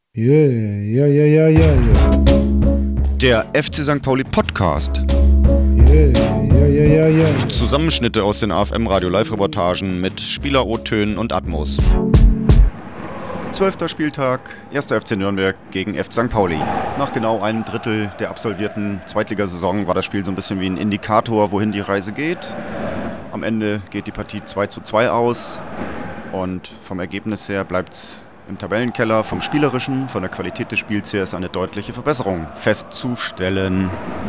Yeah, yeah, yeah, yeah, yeah. Der FC St. Pauli Podcast. Yeah, yeah, yeah, yeah, yeah. Zusammenschnitte aus den AFM-Radio-Live-Reportagen mit Spieler-O-Tönen und Atmos. 12. Spieltag, 1. FC Nürnberg gegen FC St. Pauli. Nach genau einem Drittel der absolvierten Zweitligasaison war das Spiel so ein bisschen wie ein Indikator, wohin die Reise geht. Am Ende geht die Partie 2:2 aus und vom Ergebnis her bleibt es im Tabellenkeller. Vom Spielerischen, von der Qualität des Spiels her ist eine deutliche Verbesserung festzustellen.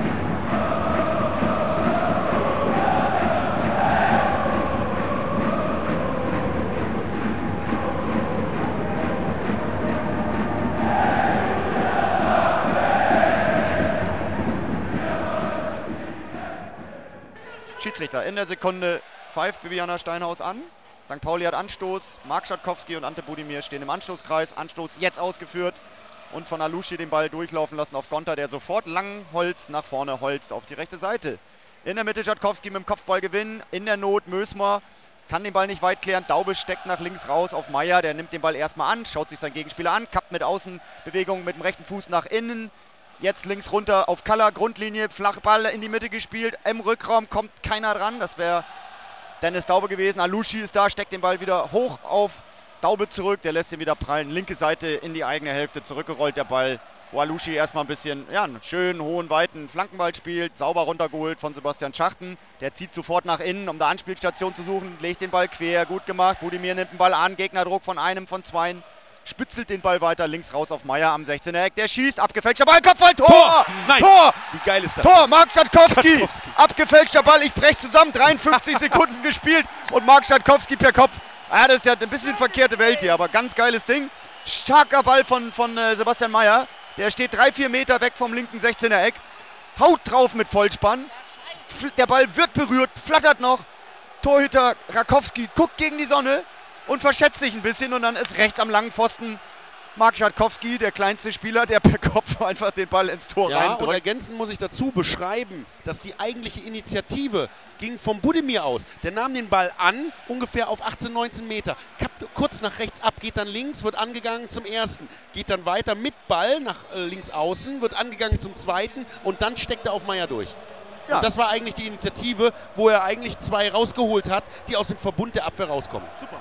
Schiedsrichter in der Sekunde pfeift Bibiana Steinhaus an. St. Pauli hat Anstoß. Marc Schatkowski und Ante Budimir stehen im Anstoßkreis. Anstoß jetzt ausgeführt und von Alushi den Ball durchlaufen lassen auf Gonta, der sofort Langholz nach vorne holzt auf die rechte Seite. In der Mitte Schatkowski mit dem Kopfballgewinn. In der Not Mösmer kann den Ball nicht weit klären. Daube steckt nach links raus auf Meier. Der nimmt den Ball erstmal an, schaut sich seinen Gegenspieler an, kappt mit Außenbewegung mit dem rechten Fuß nach innen. Jetzt links runter auf Kaller, Grundlinie, Flachball in die Mitte gespielt. Im Rückraum kommt keiner dran. Das wäre Dennis Daube gewesen. Alushi ist da, steckt den Ball wieder hoch auf Daube zurück. Der lässt ihn wieder prallen. Linke Seite in die eigene Hälfte zurückgerollt der Ball. Wo Alushi erstmal ein bisschen, einen schönen, hohen, weiten Flankenball spielt. Sauber runtergeholt von Sebastian Schachten. Der zieht sofort nach innen, um da Anspielstation zu suchen. Legt den Ball quer, gut gemacht. Budimir nimmt den Ball an. Gegnerdruck von einem, von zweien. Spitzelt den Ball weiter links raus auf Meier am 16er Eck. Der schießt, abgefälschter Ball, Kopfball, Tor! Tor! Nein! Tor! Wie geil ist das? Tor, Marc Schatkowski! Abgefälschter Ball, ich brech zusammen, 53 Sekunden gespielt und Marc Schatkowski per Kopf. Ja, das ist ja ein bisschen verkehrte Welt hier, aber ganz geiles Ding. Starker Ball von Sebastian Meier. Der steht 3-4 Meter weg vom linken 16er Eck. Haut drauf mit Vollspann. Der Ball wird berührt, flattert noch. Torhüter Rakowski guckt gegen die Sonne und verschätzt sich ein bisschen und dann ist rechts am langen Pfosten Marc Schatkowski, der kleinste Spieler, der per Kopf einfach den Ball ins Tor reindrückt. Und ergänzend muss ich dazu beschreiben, dass die eigentliche Initiative ging vom Budimir aus. Der nahm den Ball an, ungefähr auf 18, 19 Meter, kappt kurz nach rechts ab, geht dann links, wird angegangen zum ersten, geht dann weiter mit Ball nach links außen, wird angegangen zum zweiten und dann steckt er auf Meier durch. Ja. Und das war eigentlich die Initiative, wo er eigentlich zwei rausgeholt hat, die aus dem Verbund der Abwehr rauskommen. Super.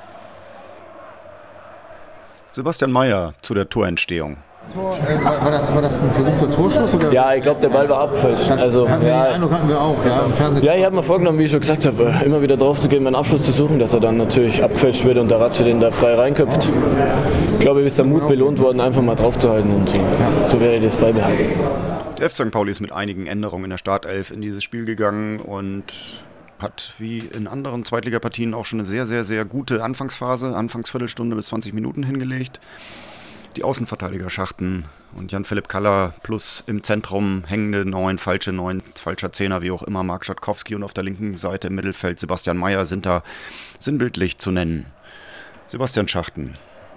Sebastian Meier zu der Torentstehung. War das ein versuchter Torschuss? Oder? Ja, ich glaube, der Ball war abgefälscht. Den Eindruck hatten wir auch, im Fernsehen. Ja, ich habe mir vorgenommen, wie ich schon gesagt habe, immer wieder drauf zu gehen, meinen Abschluss zu suchen, dass er dann natürlich abgefälscht wird und der Ratsche den da frei reinköpft. Ich glaube, ist der Mut belohnt worden, einfach mal drauf zu halten und so wäre das beibehalten. Der FC St. Pauli ist mit einigen Änderungen in der Startelf in dieses Spiel gegangen und hat wie in anderen Zweitligapartien auch schon eine sehr, sehr, sehr gute Anfangsphase, Anfangsviertelstunde bis 20 Minuten hingelegt. Die Außenverteidiger Schachten und Jan-Philipp Kaller plus im Zentrum hängende 9, falscher 10er, wie auch immer, Marc Schatkowski und auf der linken Seite im Mittelfeld Sebastian Meier sind da sinnbildlich zu nennen. Sebastian Schachten.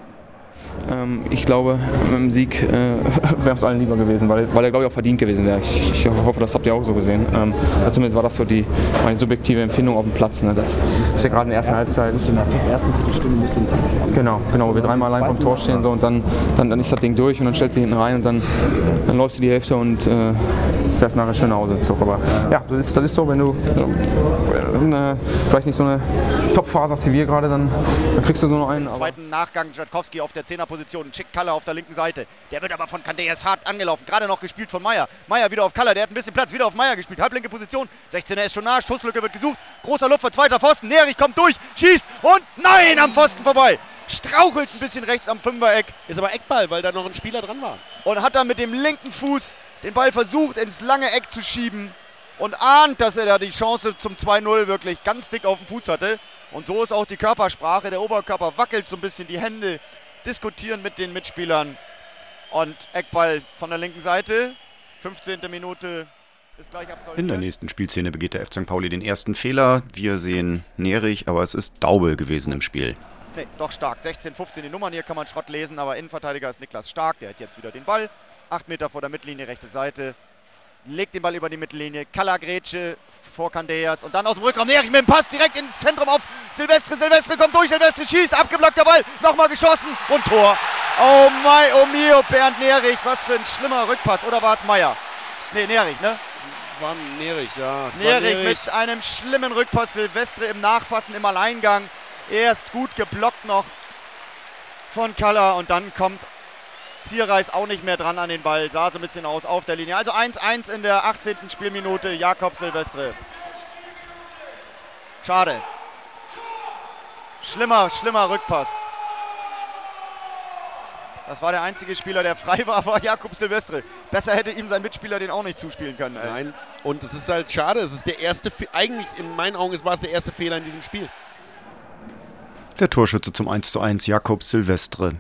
Ich glaube, mit dem Sieg wäre es allen lieber gewesen, weil er, glaube ich, auch verdient gewesen wäre. Ich hoffe, das habt ihr auch so gesehen. Zumindest war das so meine subjektive Empfindung auf dem Platz. Ne? Das ist ja gerade in der ersten Halbzeit. In der ersten Viertelstunde musst du ins Abschluss haben. Genau, wo wir dreimal allein vom Tor stehen so, und dann ist das Ding durch und dann stellst du hinten rein und dann läufst du die Hälfte und fährst nachher schön nach Hause zurück. Aber ja, das ist so, wenn du vielleicht nicht so eine Top-Phase hast wie wir gerade, dann kriegst du so noch einen. Im zweiten Nachgang Schatkowski auf der 10er-Position, schickt Kaller auf der linken Seite. Der wird aber von Candeas hart angelaufen, gerade noch gespielt von Meier. Meier wieder auf Kaller, der hat ein bisschen Platz, wieder auf Meier gespielt, halblinke Position, 16er ist schon nah, Schusslücke wird gesucht, großer Lupfer, zweiter Pfosten, Nerich kommt durch, schießt und nein, am Pfosten vorbei. Strauchelt ein bisschen rechts am Fünfer-Eck. Ist aber Eckball, weil da noch ein Spieler dran war. Und hat dann mit dem linken Fuß den Ball versucht, ins lange Eck zu schieben und ahnt, dass er da die Chance zum 2-0 wirklich ganz dick auf dem Fuß hatte. Und so ist auch die Körpersprache, der Oberkörper wackelt so ein bisschen, die Hände diskutieren mit den Mitspielern. Und Eckball von der linken Seite, 15. Minute ist gleich absolviert. In der nächsten Spielszene begeht der FC St. Pauli den ersten Fehler. Wir sehen Nerich, aber es ist Daube gewesen im Spiel. Nee, doch Stark. 16, 15 die Nummern, hier kann man Schrott lesen, aber Innenverteidiger ist Niklas Stark, der hat jetzt wieder den Ball. 8 Meter vor der Mittellinie, rechte Seite. Legt den Ball über die Mittellinie. Kaller Grätsche vor Candeas und dann aus dem Rückraum Nerich mit dem Pass direkt ins Zentrum auf Silvestre. Silvestre kommt durch, Silvestre schießt, abgeblockter Ball, nochmal geschossen und Tor. Oh mein, oh mio, Bernd Nerich, was für ein schlimmer Rückpass. Oder war es Meier? Nee, Nerich, ne? War Nerich, ja. Nerich mit einem schlimmen Rückpass. Silvestre im Nachfassen, im Alleingang. Erst gut geblockt noch von Kalla und dann kommt Zierreis auch nicht mehr dran an den Ball. Sah so ein bisschen aus auf der Linie. Also 1-1 in der 18. Spielminute. Jakob Silvestre. Schade. Schlimmer Rückpass. Das war der einzige Spieler, der frei war Jakob Silvestre. Besser hätte ihm sein Mitspieler den auch nicht zuspielen können. Nein, und es ist halt schade. Es ist der erste, eigentlich in meinen Augen war es der erste Fehler in diesem Spiel. Der Torschütze zum 1:1, Jakob Silvestre.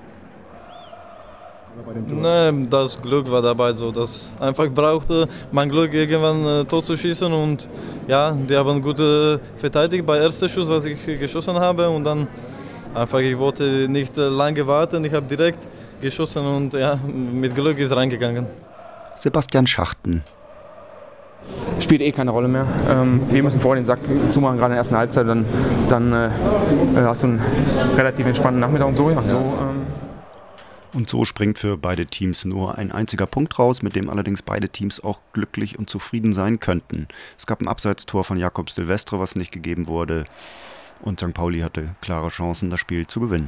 Nein, das Glück war dabei so, dass einfach brauchte mein Glück irgendwann Tor zu schießen und ja, die haben gut verteidigt bei ersten Schuss, was ich geschossen habe und dann einfach, ich wollte nicht lange warten, ich habe direkt geschossen und ja, mit Glück ist reingegangen. Sebastian Schachten. Spielt keine Rolle mehr. Wir müssen vorher den Sack zumachen, gerade in der ersten Halbzeit, dann hast du einen relativ entspannten Nachmittag und so. Ja. Und so springt für beide Teams nur ein einziger Punkt raus, mit dem allerdings beide Teams auch glücklich und zufrieden sein könnten. Es gab ein Abseitstor von Jakob Silvestre, was nicht gegeben wurde. Und St. Pauli hatte klare Chancen, das Spiel zu gewinnen.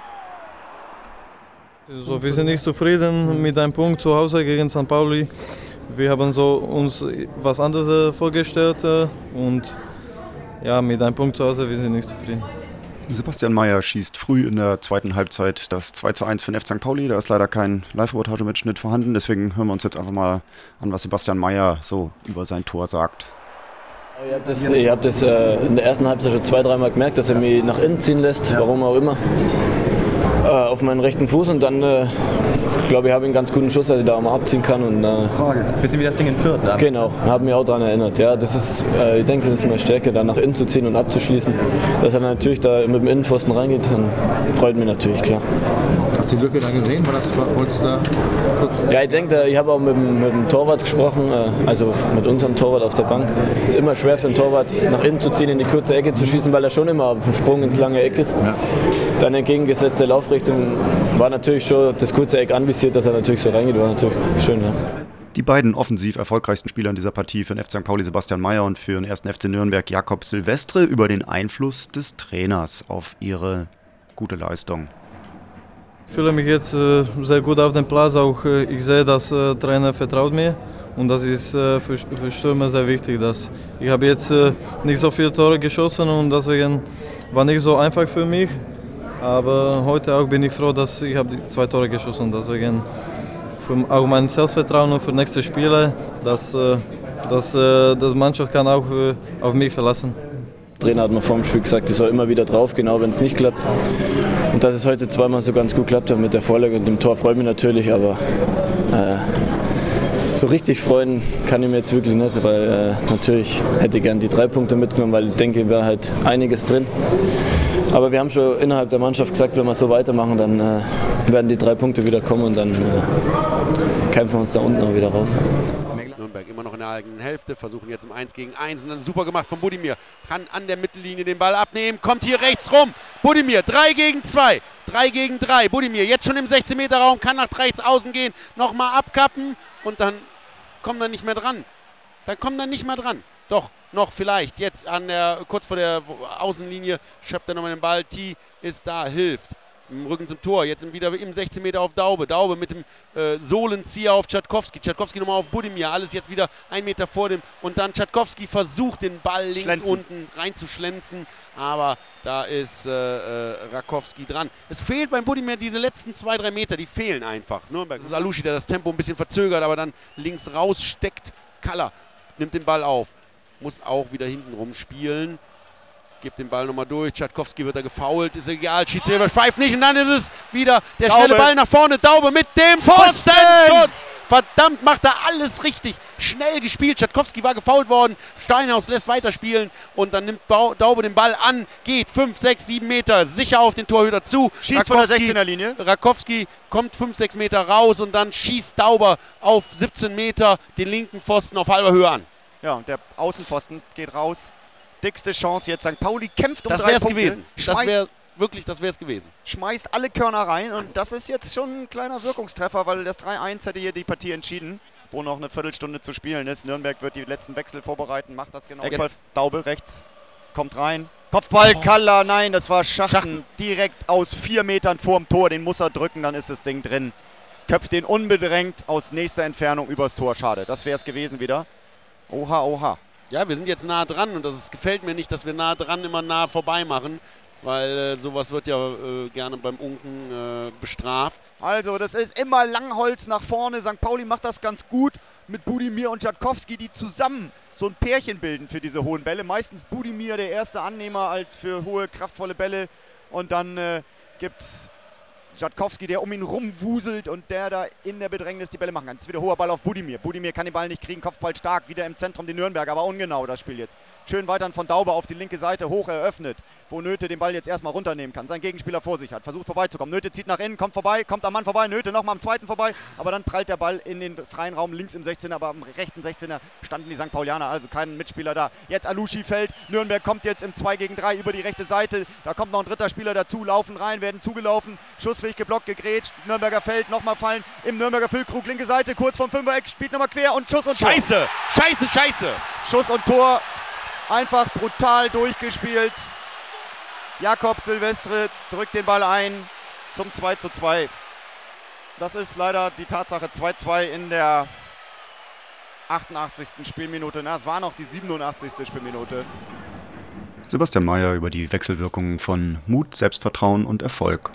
So, wir sind nicht zufrieden mit einem Punkt zu Hause gegen St. Pauli. Wir haben so uns was anderes vorgestellt und ja, mit einem Punkt zu Hause, wir sind nicht zufrieden. Sebastian Meier schießt früh in der zweiten Halbzeit das 2:1 für den FC St. Pauli. Da ist leider kein Live-Reportage-Mitschnitt vorhanden, deswegen hören wir uns jetzt einfach mal an, was Sebastian Meier so über sein Tor sagt. Ich habe das in der ersten Halbzeit schon 2-3 Mal gemerkt, dass er mich nach innen ziehen lässt, warum auch immer, auf meinen rechten Fuß und dann glaube ich, habe einen ganz guten Schuss, dass ich da auch mal abziehen kann. Und, bisschen wie das Ding in Fürth. Genau, habe mich auch daran erinnert. Ja, das ist, ich denke, das ist meine Stärke, da nach innen zu ziehen und abzuschließen. Dass er natürlich da mit dem Innenpfosten reingeht, dann freut mich natürlich, klar. Hast du die Lücke da gesehen? Wolltest du da kurz... Ja, ich denke, ich habe auch mit dem Torwart gesprochen, also mit unserem Torwart auf der Bank. Es ist immer schwer für einen Torwart, nach innen zu ziehen, in die kurze Ecke zu schießen, weil er schon immer auf dem Sprung ins lange Eck ist. Ja. Dann entgegengesetzte Laufrichtung war natürlich schon das kurze Eck anvisiert, dass er natürlich so reingeht, war natürlich schön. Ja. Die beiden offensiv erfolgreichsten Spieler in dieser Partie für den FC St. Pauli, Sebastian Meier, und für den 1. FC Nürnberg, Jakob Silvestre, über den Einfluss des Trainers auf ihre gute Leistung. Ich fühle mich jetzt sehr gut auf dem Platz, auch ich sehe, dass der Trainer vertraut mir und das ist für Stürmer sehr wichtig. Dass ich habe jetzt nicht so viele Tore geschossen und deswegen war nicht so einfach für mich, aber heute auch bin ich froh, dass ich habe die 2 Tore geschossen habe. Deswegen auch mein Selbstvertrauen und für nächste Spiele, dass Mannschaft kann auch auf mich verlassen. Der Trainer hat mir vor dem Spiel gesagt, ich soll immer wieder drauf, genau wenn es nicht klappt. Und dass es heute zweimal so ganz gut klappt hat mit der Vorlage und dem Tor, freut mich natürlich, aber so richtig freuen kann ich mir jetzt wirklich nicht, weil natürlich hätte ich gern die 3 Punkte mitgenommen, weil ich denke, wäre halt einiges drin. Aber wir haben schon innerhalb der Mannschaft gesagt, wenn wir so weitermachen, dann werden die 3 Punkte wieder kommen und dann kämpfen wir uns da unten auch wieder raus. Nürnberg immer noch in der eigenen Hälfte, versuchen jetzt im 1 gegen 1 und dann super gemacht von Budimir. Kann an der Mittellinie den Ball abnehmen, kommt hier rechts rum. Budimir, 3 gegen 2, 3 gegen 3. Budimir jetzt schon im 16-Meter-Raum, kann nach rechts außen gehen, nochmal abkappen und dann kommt er nicht mehr dran. Doch, noch vielleicht, jetzt kurz vor der Außenlinie, schöpft er nochmal den Ball. T ist da, hilft. Im Rücken zum Tor, jetzt wieder im 16 Meter auf Daube. Daube mit dem Sohlenzieher auf Tschatkowski. Tschatkowski nochmal auf Budimir. Alles jetzt wieder 1 Meter vor dem. Und dann Tschatkowski versucht, den Ball links unten reinzuschlänzen. Aber da ist Rakowski dran. Es fehlt beim Budimir diese letzten 2-3 Meter. Die fehlen einfach. Nürnberg. Das ist Alushi, der das Tempo ein bisschen verzögert, aber dann links raussteckt. Kalla nimmt den Ball auf. Muss auch wieder hinten rumspielen. Gibt den Ball nochmal durch. Tschatkowski wird da gefoult. Ist egal. Schiedsrichter pfeift nicht. Und dann ist es wieder der schnelle Ball nach vorne. Daube mit dem Pfostenschuss. Verdammt, macht er alles richtig. Schnell gespielt. Tschatkowski war gefoult worden. Steinhaus lässt weiterspielen. Und dann nimmt Daube den Ball an. Geht 5, 6, 7 Meter sicher auf den Torhüter zu. Schießt von der 16er Linie. Rakowski kommt 5, 6 Meter raus. Und dann schießt Dauber auf 17 Meter den linken Pfosten auf halber Höhe an. Ja, und der Außenpfosten geht raus. Dickste Chance jetzt. St. Pauli kämpft um 3 Punkte. Das wäre es gewesen. wirklich, das wäre es gewesen. Schmeißt alle Körner rein und das ist jetzt schon ein kleiner Wirkungstreffer, weil das 3-1 hätte hier die Partie entschieden, wo noch eine Viertelstunde zu spielen ist. Nürnberg wird die letzten Wechsel vorbereiten, macht das genau. Daube rechts, kommt rein. Kopfball, Kalla, nein, das war Schachten. Direkt aus 4 Metern vorm Tor, den muss er drücken, dann ist das Ding drin. Köpft den unbedrängt aus nächster Entfernung übers Tor, schade. Das wäre es gewesen wieder. Oha, oha. Ja, wir sind jetzt nah dran und das gefällt mir nicht, dass wir nah dran immer nah vorbei machen, weil sowas wird ja gerne beim Unken bestraft. Also, das ist immer Langholz nach vorne. St. Pauli macht das ganz gut mit Budimir und Jatkowski, die zusammen so ein Pärchen bilden für diese hohen Bälle. Meistens Budimir der erste Annehmer als für hohe, kraftvolle Bälle. Und dann gibt's Jatkowski, der um ihn rumwuselt und der da in der Bedrängnis die Bälle machen kann. Jetzt wieder hoher Ball auf Budimir. Budimir kann den Ball nicht kriegen, Kopfball stark, wieder im Zentrum die Nürnberger, aber ungenau das Spiel jetzt. Schön weiter von Daube auf die linke Seite, hoch eröffnet, wo Nöte den Ball jetzt erstmal runternehmen kann, sein Gegenspieler vor sich hat, versucht vorbeizukommen. Nöte zieht nach innen, kommt vorbei, kommt am Mann vorbei, Nöte nochmal am zweiten vorbei, aber dann prallt der Ball in den freien Raum links im 16er, aber am rechten 16er standen die St. Paulianer, also kein Mitspieler da. Jetzt Alushi fällt, Nürnberg kommt jetzt im 2 gegen 3 über die rechte Seite, da kommt noch ein dritter Spieler dazu, laufen rein, werden zugelaufen, schussfähig geblockt, gegrätscht, Nürnberger Feld, nochmal fallen, im Nürnberger Füllkrug, linke Seite, kurz vom 5er-Eck, spielt nochmal quer und Schuss und Tor. Scheiße, scheiße, scheiße. Schuss und Tor, einfach brutal durchgespielt. Jakob Silvestre drückt den Ball ein zum 2:2. Das ist leider die Tatsache, 2:2 in der 88. Spielminute. Na, es war noch die 87. Spielminute. Sebastian Mayer über die Wechselwirkungen von Mut, Selbstvertrauen und Erfolg.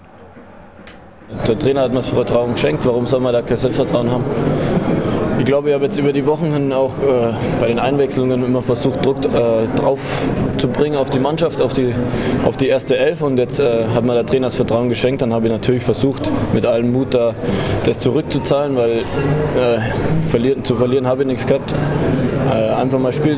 Der Trainer hat mir das Vertrauen geschenkt, warum soll man da kein Selbstvertrauen haben? Ich glaube, ich habe jetzt über die Wochen hin auch bei den Einwechslungen immer versucht, Druck drauf zu bringen auf die Mannschaft, auf die erste Elf. Und jetzt hat mir der Trainer das Vertrauen geschenkt. Dann habe ich natürlich versucht, mit allem Mut da das zurückzuzahlen, weil zu verlieren habe ich nichts gehabt. Einfach mal Spiel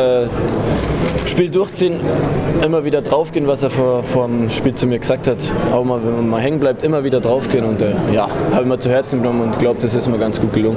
durchziehen, immer wieder draufgehen, was er vor dem Spiel zu mir gesagt hat. Auch mal, wenn man mal hängen bleibt, immer wieder draufgehen. Und habe ich mir zu Herzen genommen und glaube, das ist mir ganz gut gelungen.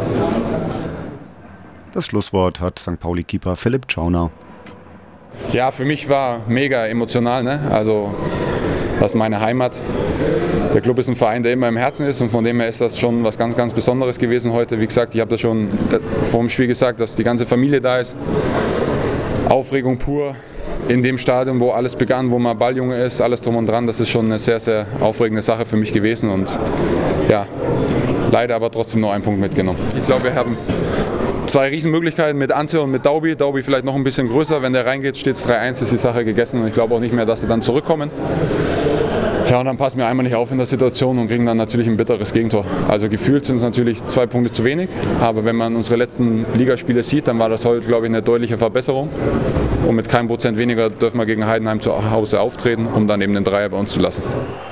Das Schlusswort hat St. Pauli-Keeper Philipp Tschauner. Ja, für mich war mega emotional, ne? Also das ist meine Heimat. Der Club ist ein Verein, der immer im Herzen ist und von dem her ist das schon was ganz, ganz Besonderes gewesen heute. Wie gesagt, ich habe das schon vor dem Spiel gesagt, dass die ganze Familie da ist. Aufregung pur in dem Stadion, wo alles begann, wo man Balljunge ist, alles drum und dran. Das ist schon eine sehr, sehr aufregende Sache für mich gewesen und ja, leider aber trotzdem nur einen Punkt mitgenommen. Ich glaube, wir haben 2 Riesenmöglichkeiten mit Ante und mit Daubi. Daubi vielleicht noch ein bisschen größer. Wenn der reingeht, steht es 3-1, ist die Sache gegessen. Und ich glaube auch nicht mehr, dass sie dann zurückkommen. Ja, und dann passen wir einmal nicht auf in der Situation und kriegen dann natürlich ein bitteres Gegentor. Also gefühlt sind es natürlich 2 Punkte zu wenig. Aber wenn man unsere letzten Ligaspiele sieht, dann war das heute, glaube ich, eine deutliche Verbesserung. Und mit keinem Prozent weniger dürfen wir gegen Heidenheim zu Hause auftreten, um dann eben den Dreier bei uns zu lassen.